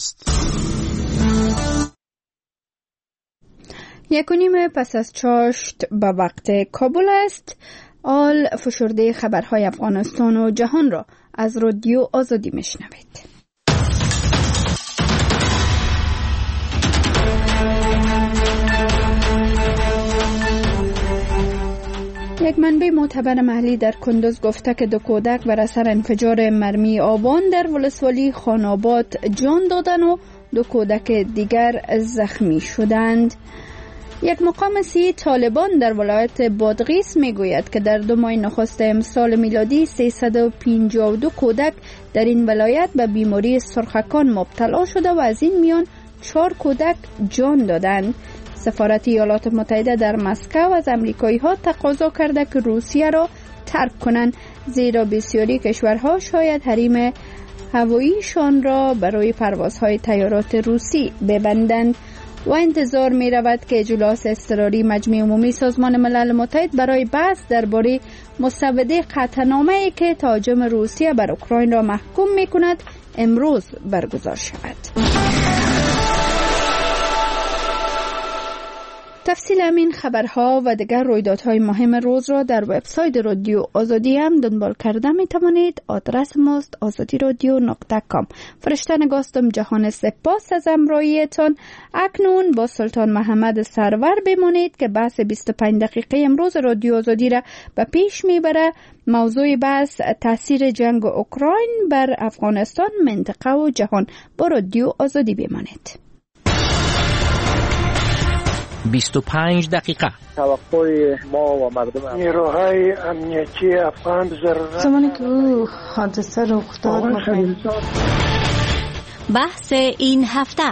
ماست. 1:30 پس از چاشت به وقت کابل است. آل فشرده خبرهای افغانستان و جهان را از رادیو آزادی میشنوید. یک منبع معتبر محلی در کندوز گفته که 2 کودک بر اثر انفجار مرمی آبان در ولسوالی خاناباد جان دادند و 2 کودک دیگر زخمی شدند. یک مقام سیاسی طالبان در ولایت بادغیس میگوید که در 2 ماه نخست امسال میلادی 352 کودک در این ولایت به بیماری سرخکان مبتلا شده و از این میان 4 کودک جان دادند. سفارت ایالات متحده در مسکو از امریکایی‌ها تقاضا کرده که روسیه را ترک کنند، زیرا بسیاری کشورها شاید حریم هواییشان را برای پروازهای طیارات روسی ببندند و انتظار می رود که اجلاس اضطراری مجمع عمومی سازمان ملل متحد برای بحث درباره مسوده قطعنامه‌ای که تهاجم روسیه بر اوکراین را محکوم می کند امروز برگزار شود. تفصیل همین خبرها و دیگر رویدادهای مهم روز را در وبسایت رادیو آزادی هم دنبال کرده می توانید. آدرس ماست azadiradio.com. فرشته نگاستم جهان سپاس از همراهیتان. اکنون با سلطان محمد سرور بمانید که بحث 25 دقیقه امروز رادیو آزادی را به پیش میبره. موضوع بحث تاثیر جنگ اوکراین بر افغانستان، منطقه و جهان. با رادیو آزادی بمانید. 25 دقیقه. توقع ما و مردم نیروهای امنیتی افغان ضرورت زمانی که حادثه رخ داد بحث این هفته.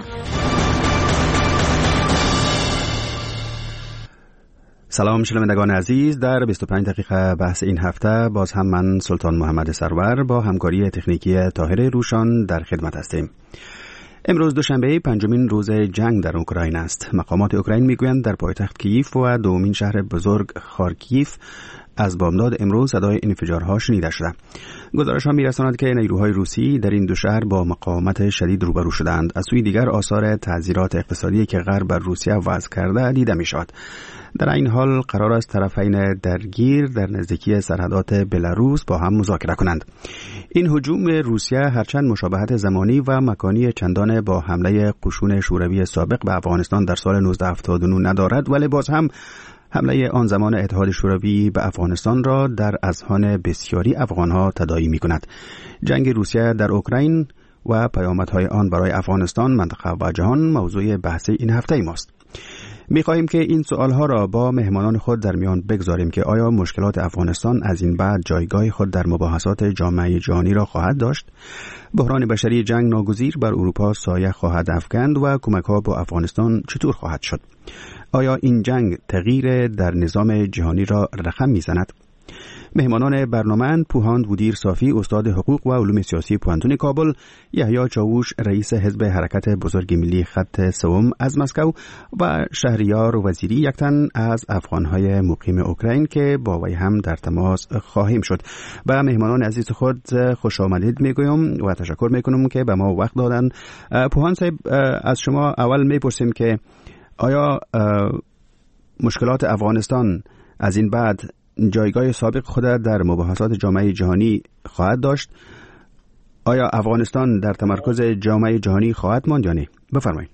سلام شنوندگان عزیز، در 25 دقیقه بحث این هفته باز هم من سلطان محمد سرور با همکاری تکنیکی طاهر روشان در خدمت هستیم. امروز دوشنبه 5مین روز جنگ در اوکراین است. مقامات اوکراین میگویند در پایتخت کییف و دومین شهر بزرگ خارکیف از بامداد امروز صدای انفجارها شنیده شده. گزارش‌ها می‌رساند که نیروهای روسی در این 2 شهر با مقاومت شدید روبرو شدند. از سوی دیگر آثار تعزیرات اقتصادی که غرب بر روسیه وضع کرده دیده می‌شود. در این حال قرار است طرفین درگیر در نزدیکی سرحدات بلاروس با هم مذاکره کنند. این هجوم روسیه هرچند مشابهت زمانی و مکانی چندان با حمله قشون شوروی سابق به افغانستان در سال 1979 ندارد، ولی باز هم حمله آن زمان اتحاد شوروی به افغانستان را در اذهان بسیاری افغانها تداعی می‌کند. جنگ روسیه در اوکراین و پیامدهای آن برای افغانستان، منطقه و جهان موضوع بحث این هفته ماست. می‌خواهیم که این سوالها را با مهمانان خود در میان بگذاریم که آیا مشکلات افغانستان از این بعد جایگاه خود در مباحثات جامعه جهانی را خواهد داشت؟ بحران بشری جنگ ناگزیر بر اروپا سایه خواهد افکند و کمک‌ها با افغانستان چطور خواهد شد؟ آیا این جنگ تغییر در نظام جهانی را رقم می‌زند؟ مهمانان برنامه پوهاند بودیر صافی، استاد حقوق و علوم سیاسی پوهنتون کابل، یحیی چاووش، رئیس حزب حرکت بزرگ ملی خط سوم از مسکو و شهریار وزیری، یک تن از افغانهای مقیم اوکراین که با وی هم در تماس خواهیم شد. و مهمانان عزیز خود خوش آمدید میگویم و تشکر میکنم که به ما وقت دادن. پوهاند صاحب، از شما اول میپرسیم که آیا مشکلات افغانستان از این بعد جایگاه سابق خود در مباحثات جامعه جهانی خواهد داشت؟ آیا افغانستان در تمرکز جامعه جهانی خواهد ماند یا نه؟ بفرمایید.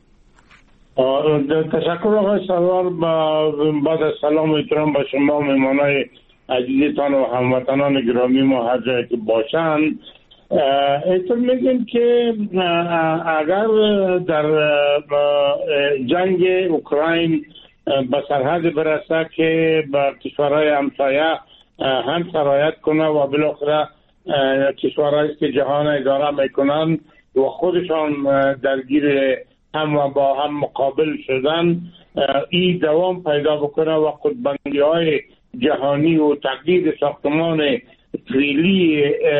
تشکر آقای سرور. بعد از سلام و احترام به شما مهمانای عزیزتان و هموطنان گرامی ما هر جایی که باشند، احتمال میگیم که اگر در جنگ اوکراین به سرحد برسه که به کشورهای همسایه هم سرایت کنه و بالاخره کشورهایی که جهان اداره میکنن و خودشان درگیر هم و با هم مقابل شدن، این دوام پیدا بکنه و خودبندی های جهانی و تغییر ساختمان فعلی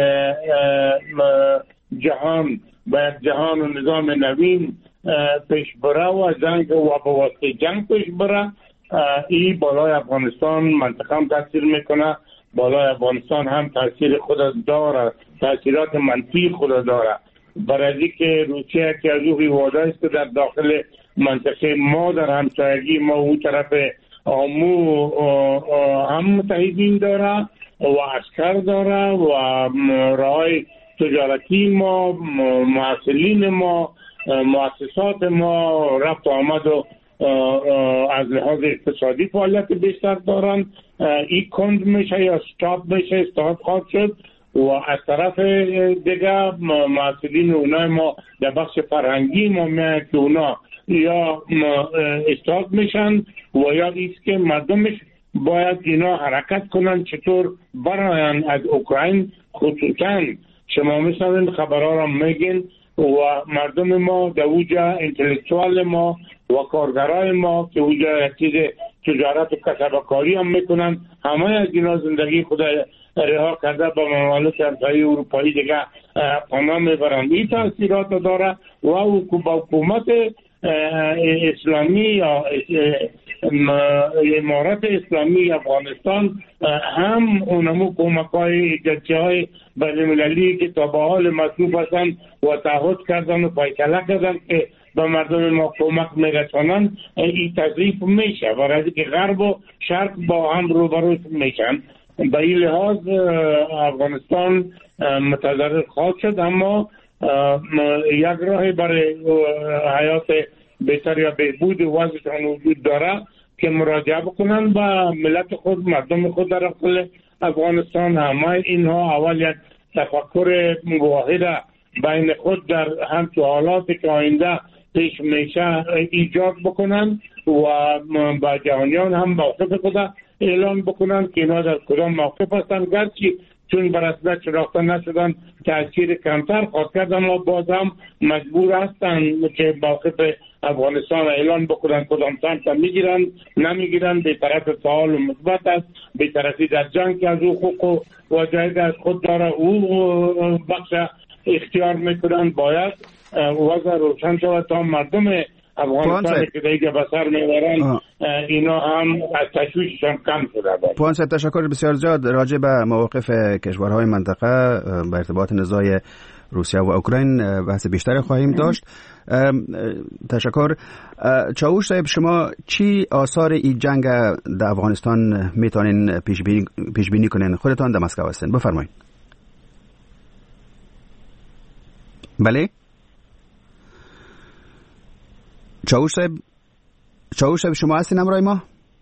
جهان به جهان و نظام نوین پیش بره و جنگ و به واسطه جنگ پیش بره، این بالای افغانستان منطقه هم تاثیر میکنه. بالای افغانستان هم تاثیر خود داره، تاثیرات منفی خود داره. برای که روسیه که از او هیواده است که در داخل منطقه ما در همسایگی ما او طرف آمو هم متحدین داره و عسکر داره و راهای تجارتی ما، معسلین ما، مؤسسات ما رفت آمد و از لحاظ اقتصادی فعالیت بیشتر دارن. این کند میشه یا استاپ میشه، استاپ خواهد شد و از طرف دیگه معسلین اونای ما در بخش فرهنگی ما میاد که اونا یا استاپ میشن و یا ایست که مردمش باید اینا حرکت کنن چطور براین از اوکراین. خصوصا شما مثلا خبرها را میگین و مردم ما در اوجا انتلیکتوال ما و کارگرای ما که اوجا چیز تجارت و کسبکاری هم میکنن، همه از اینا زندگی خود رها کرده به ممالک همسایه اروپایی دیگه پناه میبرند. این تاثیرات داره و حکومت اسلامی یا امارت اسلامی افغانستان هم اونمو کمک‌های ایجادی‌های بین‌المللی که تا به حال مصروف هستند و تعهد کردن و فیصله کردن که به مردم ما کمک میرسانند، این تضعیف میشه برای که غرب و شرق با هم روبرو میشن. به این لحاظ افغانستان متضرر خواهد شد، اما یک راه برای حیات بهتر یا بهبود وضعشان وجود داره که مراجعه بکنن به ملت خود، مردم خود در داخل افغانستان. همه اینها اول یک تفکر واحد بین خود در همچون حالاتی که آینده پیش میشه ایجاد بکنن و با جهانیان هم موقف خود اعلان بکنن که اینا در کدام موقف هستن. گرچه چون بر اصلا شناخته نشدن تاثیر کمتر خواهد کرد، اما باز هم مجبور هستن که موقف افغانستان اعلان بکنن کدام سمت میگیرن نمیگیرن. به طرف فعال و مثبت است، به طرفی در جنگ که از او حقوق و جاید از خود داره او بخش اختیار میکنن. باید وضع روشن شود تا مردم افغانستان که دیگه بسر میبرن اینا هم از تشویششان کم شده باید. پوانسه تشکر بسیار زیاد راجع به موقف کشورهای منطقه به ارتباط نزاع روسیه و اوکراین بحث بیشتری خواهیم داشت. تشکر. چاوش صاحب، شما چی آثار این جنگ در افغانستان میتونین پیش بینی کنین؟ خودتان در مسکو هستین، بفرمایید. بله چاوش صاحب شما هستین همراه ما؟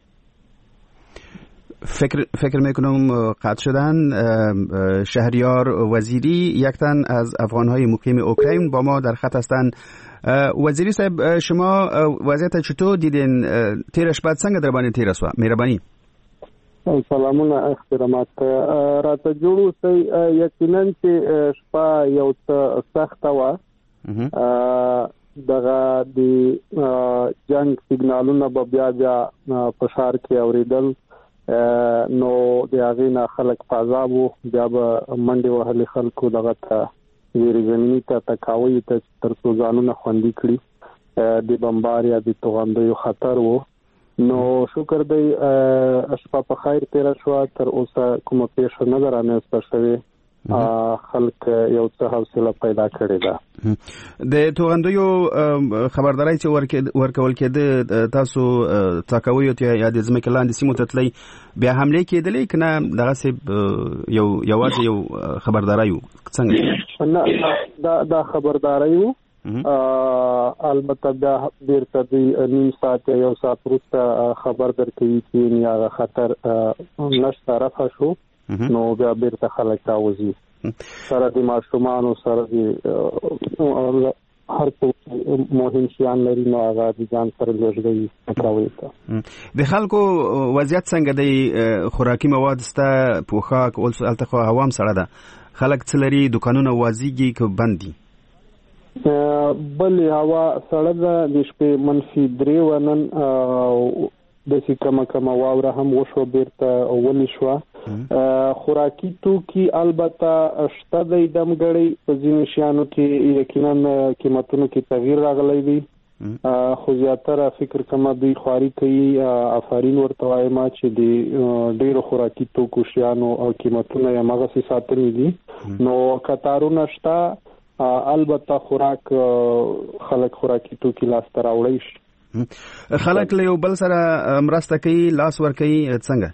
فکر میکنم قطع شدن. شهریار وزیری یک تن از افغانهای مقیم اوکراین با ما در خط هستن. وزیری صاحب، شما وضعیت چطور دیدین؟ تیرش بعد څنګه در باندې تیر شو؟ مهرباني. سلامونه احترامات راته جوړو سي. یقینا چې شپه یو څه سخته و. دغه د جنگ سیګنالونه به بیا په ښار کې اوریدل، نو د هغې نه خلک په عذاب وو. بیا به منډې وهلې خلکو دغه ته ویرې زمیني ته تکاوی ته تر څو ځانونه خوندي کړي. د بمبار یا د توغندیو خطر وو. نو شکر دی شپه په خیر تېره شوه. تر اوسه کومه پیښه نه ده رامنځته شوې. خلک یو څه حوصله پیدا کړې ده. د توغندیو خبرداری چې ورکول کېده، تاسو تاکاویو ته یا د ځمکې لاندې سیمو ته تلئ، بیا حملې کېدلې که نه دغسې یوازې یو خبرداری و؟ څنګه؟ نه، دا خبرداری و. البته بیا بیرته د نیم ساعت یا یو ساعت وروسته خبر درکوي چې هغه خطر نشته، رفع شو. نو بیا بیرته خلک راوځي سره د ماشومانو سره د هر څه مهم شیان لري، نو هغه د ځان سره لږ تکاوی ته. د خلکو وضعیت څنګه دی؟ خوراکي مواد سته، پوښاک هلته خو هوا هم سړه ده، خلک څه لري؟ دوکانونه وازیږي که بند دي؟ بلې هوا سړه ده. د شپې -3 و. نن داسې کمه واوره هم وشوه، بیرته ونې شوه. خوراکي توکي البته شته دی، دمګړی په ځینو شیانو کې یقینا قیمتونو کې تغییر راغلی دی، خو زیاتره فکر کوم دوی خواري کوي. افارین ورته وایم چې د ډیرو خوراکي توکو شیانو او قیمتونه یې هماغسې ساتلي دي. نو کتارونه شته، البته خوراک خلک خوراکي توکي لاس ته راوړي شي. خلک له یو بل سره مرسته کوي، لاس ور کوي څنګه؟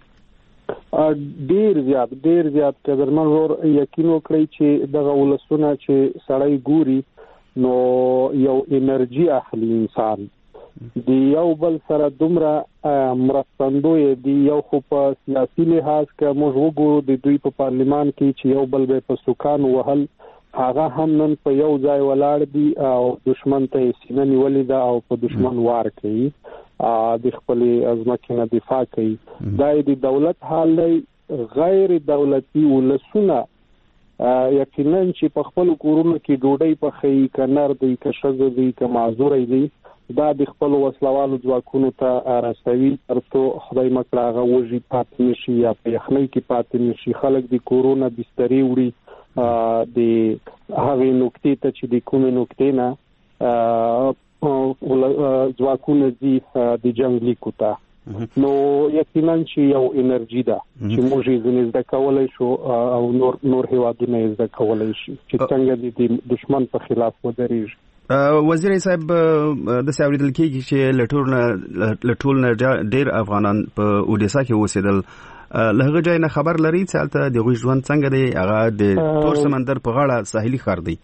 ډیر زیات قدرمن ور یقین وکړي چې دغه ولسونه چې سړی ګوري نو یو انرژي اخلي انسان دی یو بل سره دومره مرستندوی دی. یو خو په سیاسي لحاظ که موږ وګورو د دوی په پارلیمان کې چې یو بل به په سوکان وهل، هغه هم نن په یو ځای ولاړ دي او دشمن ته سینه نیولې ده او په دشمن وار کوي، د خپل ځمکې نه دفاع کوي. دا د دولت حال دی. غیر دولتي ولسونه یقینا چې په خپل کورونو کې ډوډۍ پخوي، که نر دی که ښځه دی که معذور دی، دا د خپل وسلوالو ځواکونو ته رسوي ترڅو خدای مکړه هغه وږي پاتې نشي یا په یخنۍ کې پاتې نشي. خلک د کورونه بسترې وړي د هغې نقطې ته چې د کومې نقطې نه ځواکونه ځي د جنګ لیکو ته. نو یقینا چې یو انرژي ده چې موږ یې ځنې زده کولی شو او نور هیوادونه یې زده کولی شي چې څنګه د دشمن په خلاف ودرېږي. وزیر صاحب داسې اورېدل کېږي چې له ټول نه ډېر افغانان په اودیسا کې اوسېدل. له هغه ځای نه خبر لري چې هلته د هغوی ژوند څنګه دی؟ هغه د تور سمندر په غاړه ساحلي ښار دی.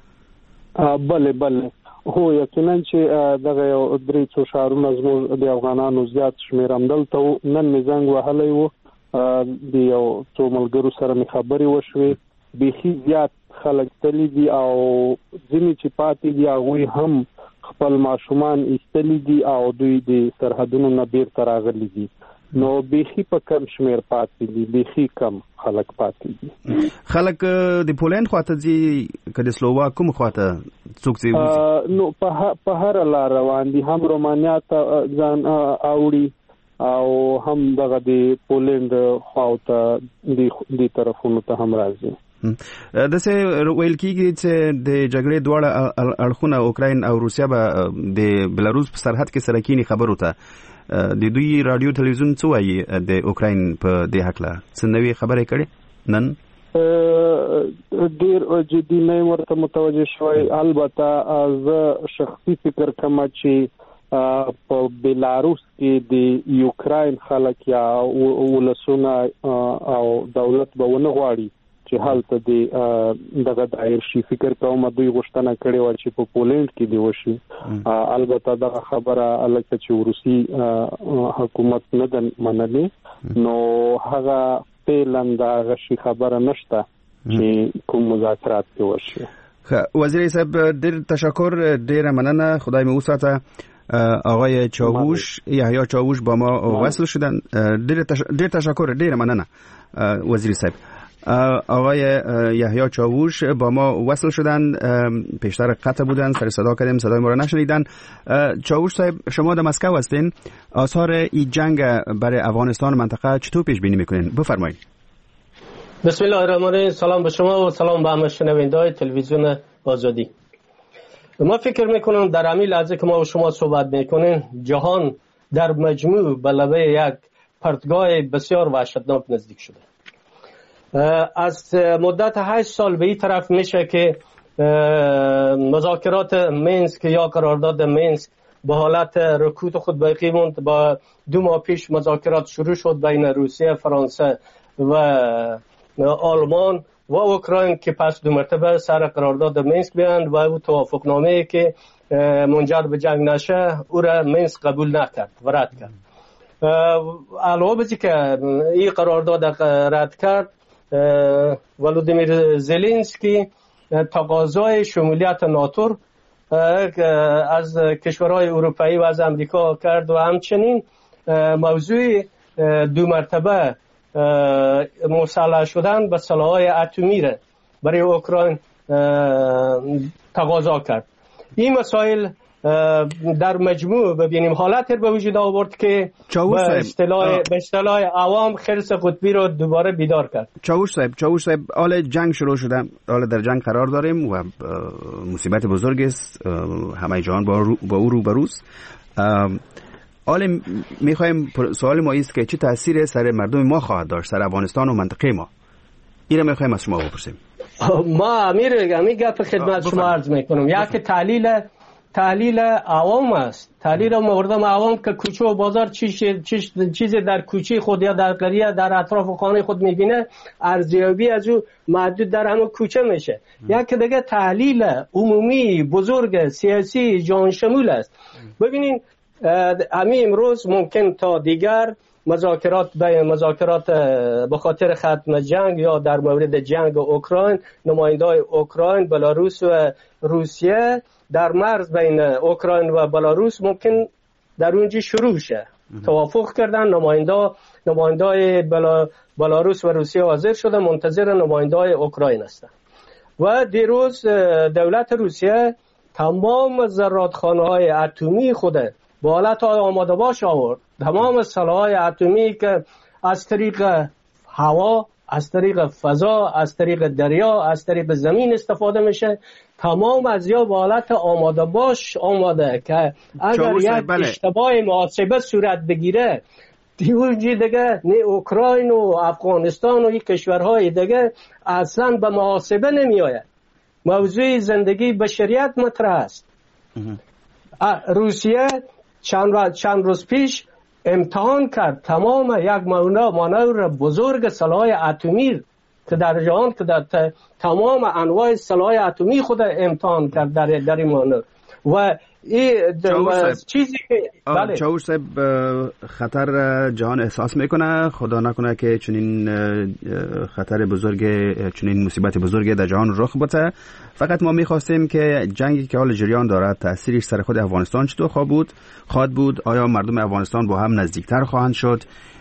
بله هو یقینا چې دغه یو 3 ښارونه زموږ د افغانانو زیات شمېر همدلته وو. نن مې زنګ وهلی و، د یو څو ملګرو سره مې خبرې وشوې. بیخي زیات خلک تللی دي او ځینې چې پاتې دي هغوی هم خپل ماشومان ایستلی دي او دوی د سرحدونو نه بیرته راغلي دي. نو بیخي په کم شمېر پاتې دي، بیخي کم خلک پاتې دي. خلک د پولند خواته ځي که د سلوواک کوم خواته څوک ځي؟ نو په هر لار روان دي، هم رومانیا ته ځان اوړي او هم دغه د پولند خواته د طرفونو ته هم راځي. داسې ویل کېږي چې د جګړې دواړه اړخونه اوکراین او روسیا به د بلاروس په سرحد کې سره کینی خبرو ته. د دوی رادیو تلویزیون څه وایي د اوکراین په دې هکله؟ څه نوې خبرې کړې نن؟ ډېر جدي نه ورته متوجه شوی. البته زه شخصي فکر کوم چې په بلاروس کې د یوکراین خلک یا ولسونه او دولت به ونه غواړي چې هلته دغه دایر شي. فکر کوم دوی غوښتنه کړې وه چې په پولند کې دی وشي. البته دغه خبره لکه چې روسي حکومت نه ده منلې، نو هغه فعلا دغه شي خبره نشته چې کوم مذاکرات کې وشي. وزیر صاحب ډېر تشکر، ډېره مننه، خدای مو وساته. آقای چاووش، یحیی چاووش با ما وصل شدن. ډېر تشکر، ډېره مننه وزیر صاحب. آقای یحیی چاووش با ما وصل شدن، پیشتر قطع بودن، سر صدا کردیم، صدای ما را نشنیدن. چاووش صاحب شما در مسکو هستین، آثار این جنگ برای افغانستان منطقه چطور پیش بینی میکنین؟ بفرمایید. بسم الله الرحمن الرحیم. سلام به شما و سلام به همه شنونده‌های تلویزیون آزادی. ما فکر میکنم در همین لحظه که ما و شما صحبت میکنیم جهان در مجموع به لبه یک پرتگاه بسیار وحشتناک نزدیک شده. از مدت 8 سال به این طرف میشه که مذاکرات مینسک یا قرارداد مینسک به حالت رکود خود باقی موند. با 2 ماه پیش مذاکرات شروع شد بین روسیه، فرانسه و آلمان و اوکراین که پس 2 مرتبه سر قرارداد مینسک بیاند و او توافقنامه‌ای که منجر به جنگ نشه او را مینسک قبول نکرد و رد کرد. علاوه بر که این قرارداد رد کرد، ولودیمیر زلنسکی تقاضای شمولیت ناتو از کشورهای اروپایی و از امریکا کرد و همچنین موضوع 2 مرتبه مسلح شدن به سلاح‌های اتمی را برای اوکراین تقاضا کرد. این مسائل در مجموع ببینیم حالت به وجود آورد که به اصطلاح عوام خرس قطبی رو دوباره بیدار کرد. چاووش صاحب حال جنگ شروع شده، حال در جنگ قرار داریم و مصیبت بزرگ است، همه جهان با او روبروست. حال میخوایم سوال ما است که چه تأثیر سر مردم ما خواهد داشت، سر افغانستان و منطقه ما؟ این رو میخوایم از شما بپرسیم. ما امیر گپ خدمت شما عرض میکنم. یک تحلیل عوام است، تحلیل مردم عوام که کوچه و بازار چیزی در کوچه خود یا در قریه در اطراف خانه خود میبینه، ارزیابی از او محدود در همون کوچه میشه. یک دیگه تحلیل عمومی بزرگ سیاسی جهان شمول است. ببینین همین امروز ممکن تا دیگر مذاکرات به خاطر ختم جنگ یا در مورد جنگ اوکراین، نماینده‌های اوکراین، بلاروس و روسیه در مرز بین اوکراین و بلاروس ممکن در اونجا شروع شه. توافق کردن، نماینده‌های بلاروس و روسیه حاضر شده، منتظر نماینده‌های اوکراین هستند. و دیروز دولت روسیه تمام زرادخانه‌های اتمی خود به حالت آماده باش آورد. تمام سلاح‌های اتمی که از طریق هوا، از طریق فضا، از طریق دریا، از طریق زمین استفاده میشه، تمام از یا به حالت آماده باش آماده که اگر یک اشتباه محاسبه صورت بگیره دیگه نه اوکراین و افغانستان و این کشورهای دیگه اصلا به محاسبه نمی آید. موضوع زندگی بشریت مطرح است. روسیه چند روز پیش امتحان کرد تمام یک مانور بزرگ سلاح اتمی که در جهان که در تمام انواع سلاح اتمی خود امتحان کرد در این مانور. و این چیزی که چاوش صاحب خطر جهان احساس میکنه، خدا نکنه که چنین خطر بزرگ، چنین مصیبت بزرگ در جهان رخ بده. فقط ما میخواستیم که جنگی که حال جریان دارد تأثیرش سر خود افغانستان چطور خواهد بود؟ آیا مردم افغانستان با هم نزدیکتر خواهند شد؟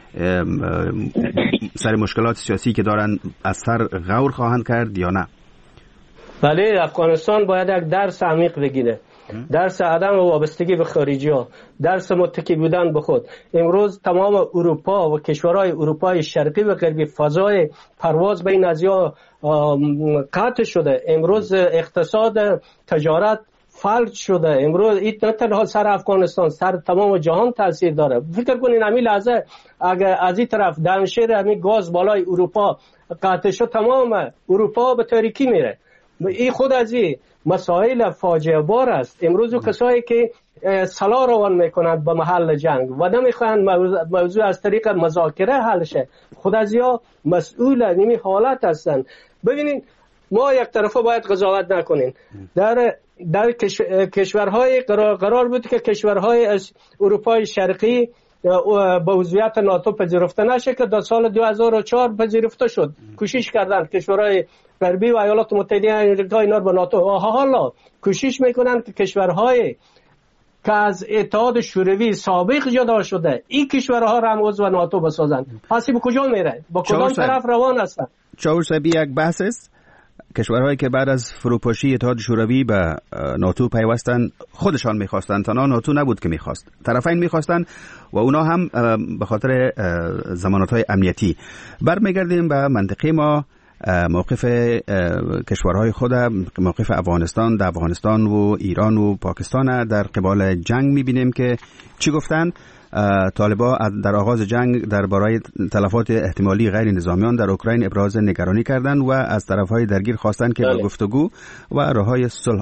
سر مشکلات سیاسی که دارن از سر غور خواهند کرد یا نه؟ بله، افغانستان باید یک درس عمیق بگیره، درس عدم وابستگی به خارجی ها، درس متکی بودن به خود. امروز تمام اروپا و کشورهای اروپای شرقی و غربی فضای پرواز بین آسیا قطع شده. امروز اقتصاد تجارت فلج شده. امروز این نه تنها سر افغانستان، سر تمام جهان تاثیر داره. فکر کنین همین لحظه اگر از این طرف دانشیر همین گاز بالای اروپا قطع شد، تمام اروپا به تاریکی میره. این خود از این مسائل فاجعه بار است. امروز کسایی که سلاح روان میکنند به محل جنگ و نمیخواهند موضوع از طریق مذاکره حل شه، خود از یا مسئول این حالت هستند. ببینید ما یک طرفه باید قضاوت نکنیم. در کشورهای قرار بود که کشورهای از اروپای شرقی به عضویت ناتو پذیرفته نشه که در سال 2004 پذیرفته شد. کوشش کردند کشورهای غربی و ایالات متحده آمریکا اینا به ناتو. حالا کوشش میکنن که کشورهای که از اتحاد شوروی سابق جدا شده این کشورها را هم عضو ناتو بسازند. پس به کجا میره؟ با کدام طرف روان هستند؟ چاوش صاحب یک بحث است. کشورهایی که بعد از فروپاشی اتحاد شوروی به ناتو پیوستن خودشان میخواستند، تنها ناتو نبود که میخواست، طرفین میخواستند و اونا هم به خاطر ضمانت‌های امنیتی. برمیگردیم به منطقه ما. موقف کشورهای خود، موقف افغانستان، در افغانستان و ایران و پاکستان در قبال جنگ میبینیم که چی گفتن. طالبان در آغاز جنگ درباره تلفات احتمالی غیر نظامیان در اوکراین ابراز نگرانی کردند و از طرفهای درگیر خواستند که به گفتگو و راههای صلح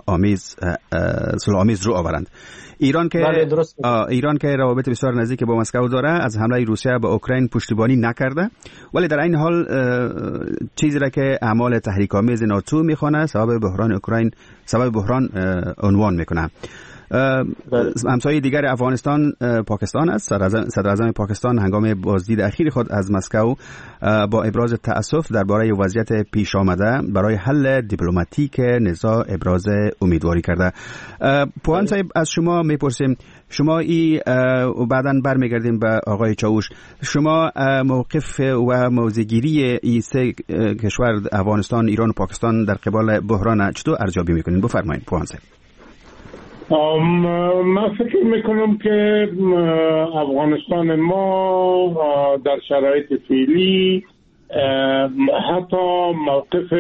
آمیز رو آورند. ایران که روابط بسیار نزدیک با مسکو داره، از حمله روسیه به اوکراین پشتیبانی نکرده، ولی در این حال چیزی را که اعمال تحریک‌آمیز ناتو میخوانه سبب بحران عنوان میکنه. همسایه دیگر افغانستان پاکستان است. صدر اعظم پاکستان هنگام بازدید اخیر خود از مسکو با ابراز تأسف درباره وضعیت پیش آمده برای حل دیپلماتیک نزاع ابراز امیدواری کرده. پوان صاحب از شما میپرسیم، شما بعداً برمیگردیم به آقای چاوش، شما موقف و موضع‌گیری این سه کشور افغانستان، ایران و پاکستان در قبال بحران چطور ارزیابی میکنین؟ بفرمایید پوان صاحب. من فکر میکنم که افغانستان ما در شرایط فعلی حتی موقف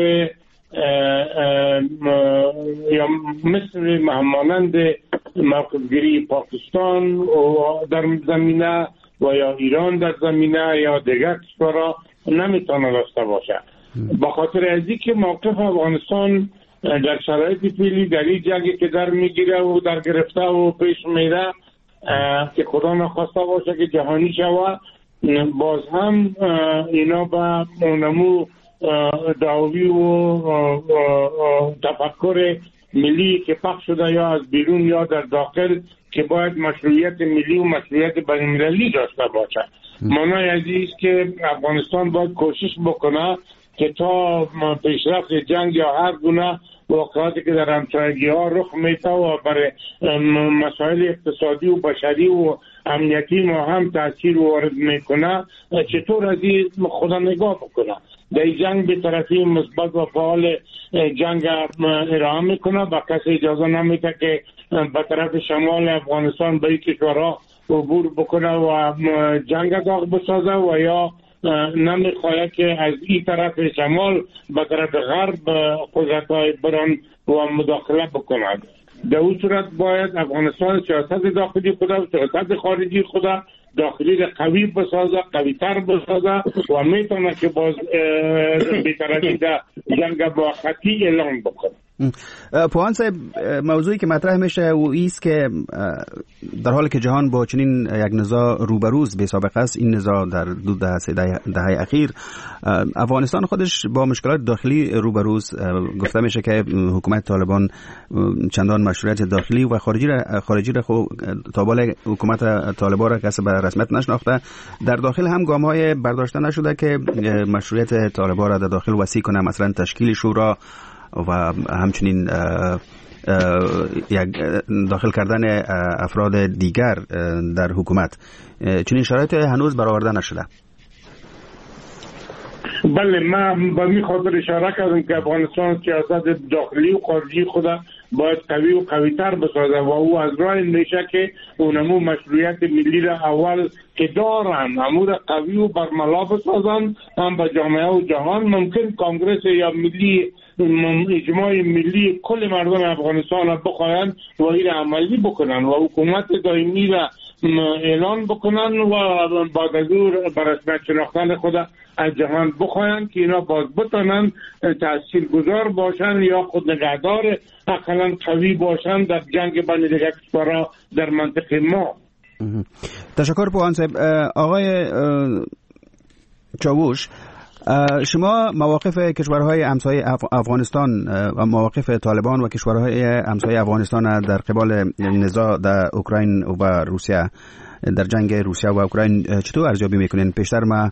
یا مثل مانند موقفگیری پاکستان در زمینه و یا ایران در زمینه یا دیگر کشورها نمیتونه داشته باشه. با خاطر ازی که موقف افغانستان در شرایط فعلی در این جنگی که در میگیره و در گرفته و پیش میره که خدا نخواسته باشه که جهانی شوه، باز هم اینا به اونمو دعوی و تفکر ملی که پخش شده یا از بیرون یا در داخل که باید مشروعیت ملی و مشروعیت بین‌المللی داشته باشه. معنای عزیز که افغانستان باید کوشش بکنه که تا پیشرفت جنگ یا هر گونه واقعاتی که در همسایگی ها رخ میده و برای مسائل اقتصادی و بشری و امنیتی ما هم تاثیر وارد میکنه، چطور از این خدا نگاه بکنه. در جنگ به طرفی مثبت و فعال جنگ ارائه میکنه و کسی اجازه نمیده که به طرف شمال افغانستان به این کشورها عبور بکنه و جنگ داغ بسازه و یا نمیخواهد که از این طرف شمال به طرف غرب قدرت‌های بران و مداخله بکنند. در اون صورت باید افغانستان سیاست داخلی خود و سیاست خارجی خود داخلی قوی بسازه، قوی تر بسازه و میتونه که باز بی‌طرفی در جنگ با خطی اعلام بکنه. پوان صاحب، موضوعی که مطرح میشه و ایست که در حالی که جهان با چنین یک نزاع روبروز به سابقه است، این نزاع در دو دهه اخیر افغانستان خودش با مشکلات داخلی روبروز، گفته میشه که حکومت طالبان چندان مشروعیت داخلی و خارجی را تا بالا حکومت طالبان را کسی به رسمیت نشناخته. در داخل هم گام‌های برداشته نشده که مشروعیت طالبان را در داخل وسیع کنه، مثلا تشکیل شورا و همچنین یک داخل کردن افراد دیگر در حکومت. چنین شرایط هنوز برآورده نشده. بله، من به می خاطر اشاره کردم که افغانستان سیاست داخلی و خارجی خود باید قوی و قوی‌تر بسازه و او از راه میشه که اونمو مشروعیت ملی را اول که دارن همو را قوی و برملا بسازن، هم به جامعه و جهان ممکن کانگرس یا ملی اجماع ملی کل مردم افغانستان را بخواهند و این عملی بکنن و حکومت دائمی را اعلان بکنن و بعد از اون بر رسمیت شناختن خود از جهان بخواهند که اینا باز بتونن تاثیرگذار باشن یا خود نگهدار اقلا قوی باشن در جنگ بین دیگر کشورها در منطقه ما. تشکر پوان صاحب. آقای چاووش، شما مواقف کشورهای همسایه افغانستان و مواقف طالبان و کشورهای همسایه افغانستان در قبال نزاع در اوکراین و روسیه، در جنگ روسیه و اوکراین چطور ارزیابی میکنین؟ پیشتر ما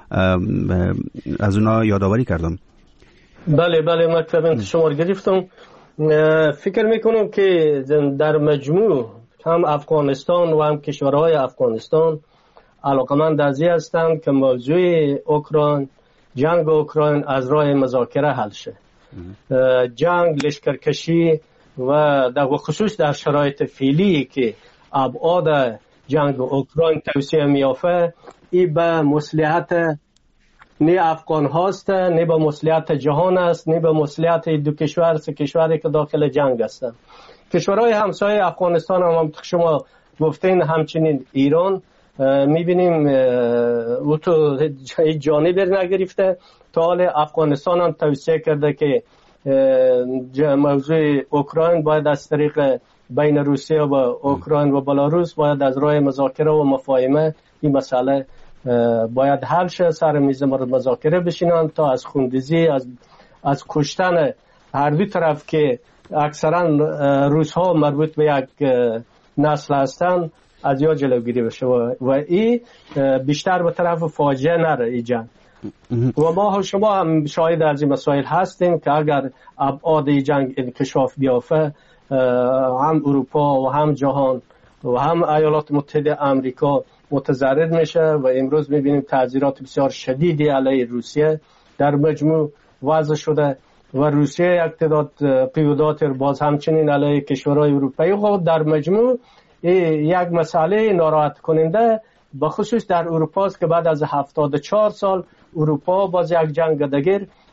از اونا یادآوری کردم. بله مطلب شما گرفتم. فکر میکنم که در مجموع هم افغانستان و هم کشورهای افغانستان علاقمند از این هستند که موضوع اوکراین، جنگ اوکراین از راه مذاکره حل شه. جنگ، لشکرکشی و در خصوص در شرایط فعلی که ابعاد جنگ اوکراین توسعه میافته، این به مصلحت نه افغان هاست، نه به مصلحت جهان است، نه به مصلحت دو کشور سه کشوری که داخل جنگ هستند. کشورهای همسایه افغانستان هم شما گفتین، همچنین ایران میبینیم او تو جانب نگرفته. تا حال افغانستان هم توصیه کرده که موضوع اوکراین باید از طریق بین روسیه و اوکراین و بلاروس باید از راه مذاکره و مفاهمه این مسئله باید حل شه، سر میز مذاکره بشینن تا از خونریزی، از کشتن هر دو طرف که اکثرا روس ها مربوط به یک نسل هستند از یا جلوگیری بشه و این بیشتر به طرف فاجعه نره ای جنگ. و ما شما هم شاهد از این مسائل هستیم که اگر ابعاد جنگ انکشاف بیافته، هم اروپا و هم جهان و هم ایالات متحده آمریکا متضرر میشه و امروز میبینیم تعذیرات بسیار شدیدی علیه روسیه در مجموع وضع شده و روسیه یک تعداد قیودات باز همچنین علیه کشورهای اروپایی خود در مجموع یک مسئله ناراحت کننده بخصوص در اروپا است که بعد از 74 سال اروپا باز یک جنگ دیگر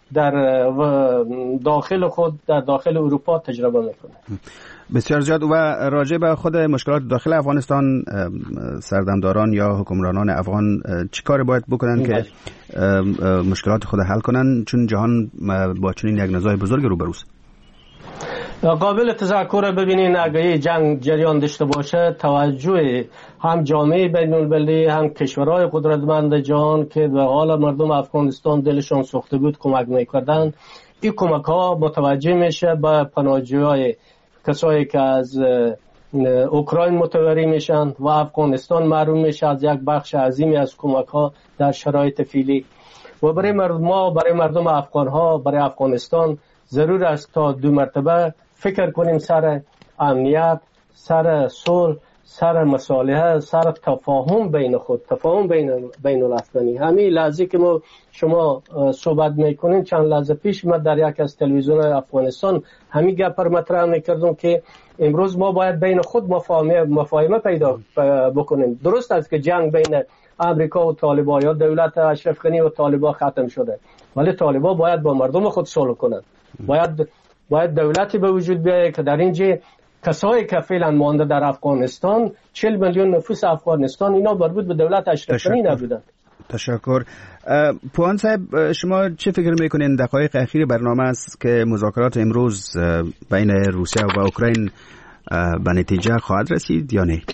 در داخل خود در داخل اروپا تجربه میکنه. بسیار زیاد. و راجع به خود مشکلات داخل افغانستان، سردمداران یا حکمرانان افغان چی کار باید بکنن که مشکلات خود حل کنن، چون جهان با چنین یک نزاع بزرگ روبروست؟ قابل تذکر ببینین اگه جنگ جریان داشته باشه، توجه هم جامعه بین المللی هم کشورهای قدرتمند جهان که به حال مردم افغانستان دلشان سوخته بود کمک میکردن، این کمک ها متوجه میشه به پناهجویای کسایی که از اوکراین متوری میشن و افغانستان محروم میشه از یک بخش عظیمی از کمک ها در شرایط فعلی. و برای مردم افغان ها، برای افغانستان ضرور است تا 2 مرتبه فکر کنیم سر امنیت، سر صلح، سر مصالحه، سر تفاهم بین خود، تفاهم بین الافغانی. همین لحظه که شما صحبت میکنین، چند لحظه پیش من در یک از تلویزیون افغانستان همین گپ رو مطرح میکردم که امروز ما باید بین خود مفاهمه پیدا بکنیم. درست است که جنگ بین امریکا و طالبان یا دولت اشرف غنی و طالبان ختم شده، ولی طالبان باید با مردم خود صلح کنند. باید دولتی به وجود بیاید که در اینجا کسایی که فعلا مانده در افغانستان، 40 میلیون نفوس افغانستان، اینا مربوط به دولت اشرف غنی نبودن. تشکر. پوهان صاحب، شما چه فکر میکنین دقایق اخیر برنامه است که مذاکرات امروز بین روسیه و اوکراین به نتیجه خواهد رسید یا نه؟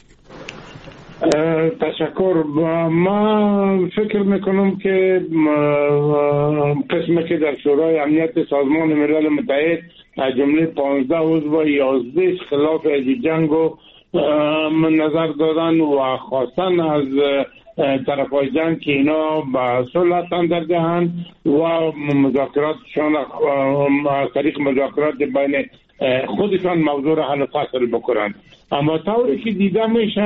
تشکر. ما فکر میکنم که قسمی که در شورای امنیت سازمان ملل متحد از جمله 15 عضو 11 خلاف جنگ رو نظر دادن و خواستن از طرفای جنگ که اینا به صلح تن دهند و مذاکراتشان از طریق مذاکرات بین خودشان موضوع را حل فصل بکنند. اما طوری که دیده میشه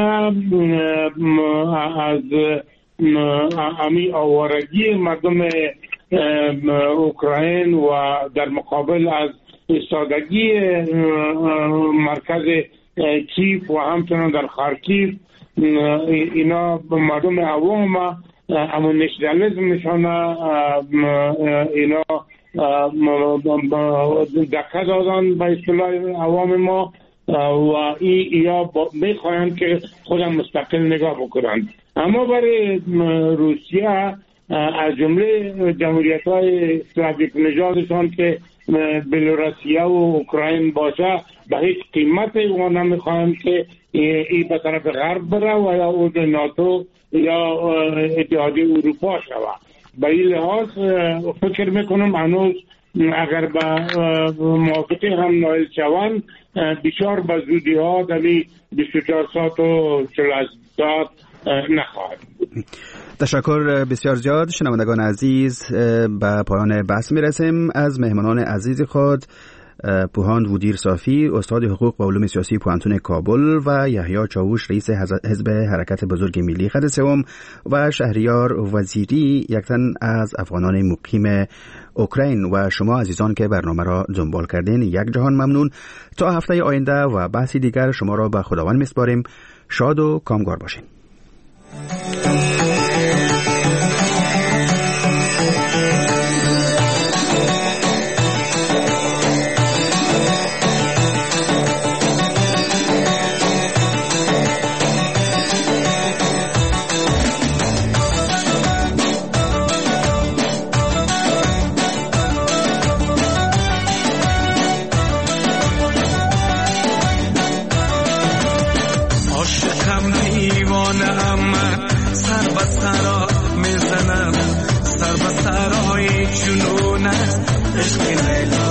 از امی آوارگی مردم اوکراین و در مقابل از ایستادگی مرکز کیف و همچنان در خارکیف، اینا مردم عوام همون نشنالیسم نشانه اینا دکه دادن به اصطلاح عوام ما و یا میخواهند که خودم مستقل نگاه بکنند. اما برای روسیه از جمله جمهوریت‌های اسلاویک نژادشان که بلاروسیه و اوکراین باشه، به هیچ قیمت و نمیخواهند که این به طرف غرب بره و یا عضو ناتو یا اتحادیه اروپا شود. به این لحاظ فکر میکنم هنوز اگر به موافقه هم نایل شوند، بیشار به زودی ها دلی 24 ساعت و 48 ساعت نخواهد بود. تشکر بسیار زیاد. شنوندگان عزیز، به پایان بحث میرسیم. از مهمانان عزیز خود پوهان وودیر صافی، استاد حقوق و علوم سیاسی پوهنتون کابل و یحیی چاوش، رئیس حزب حرکت بزرگ ملی خط سوم و شهریار وزیری، یک تن از افغانان مقیم اوکراین و شما عزیزان که برنامه را دنبال کردین، یک جهان ممنون. تا هفته آینده و بحثی دیگر شما را به خداوند میسپاریم. شاد و کامگار باشین. سر به سرهای جنون است عشق لیلا